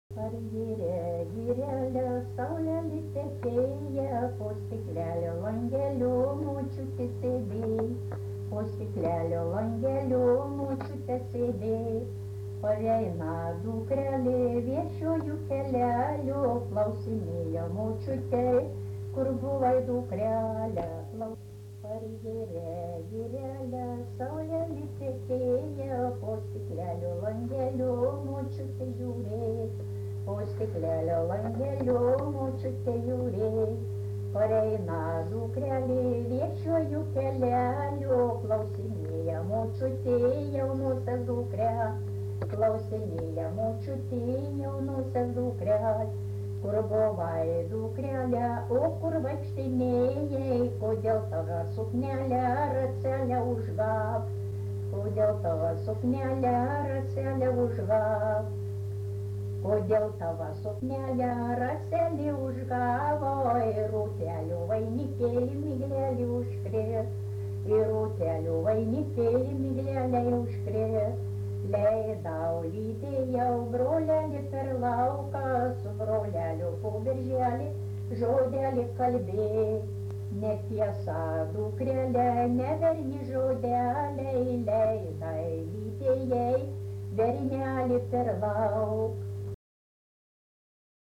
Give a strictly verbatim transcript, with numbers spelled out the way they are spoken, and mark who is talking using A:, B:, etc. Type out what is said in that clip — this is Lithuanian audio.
A: Ar gyrė, gyrelė, saulėlį tekėja, po stiklelio langeliu močiutė sėdė, po stiklelio langeliu močiutė sėdė. Pareina dukrelė viešuoju keleliu, klausinėjo močiutė, kur buvai dukrelė. Ar gyrė, gyrelė, saulėlį tekėja, po stiklelio langeliu močiutė žiūrė. Po stiklelio langeliu močiutė žiūrė, pareina dukrelė viešuoju keleliu, klausinėja močiutė jaunosios dukrę, klausinėja močiutė jaunosios dukrę, kur buvai dukrelė, o kur vaikštinėjai, kodėl tavo suknelę racelę užgavo, kodėl tavo suknelę racelę užgavo. Kodėl tavo suknelę raselį užgavo, ir rūtelių vainikėlį miglelį užkrės, ir rūtelių vainikėlį miglelį užkrės. Leidau, lydėjau brolelį per lauką, su broleliu po birželį žodelį kalbė. Netiesa, dukrelė, neverni žodeliai, leidai, lydėjai bernelį per lauką.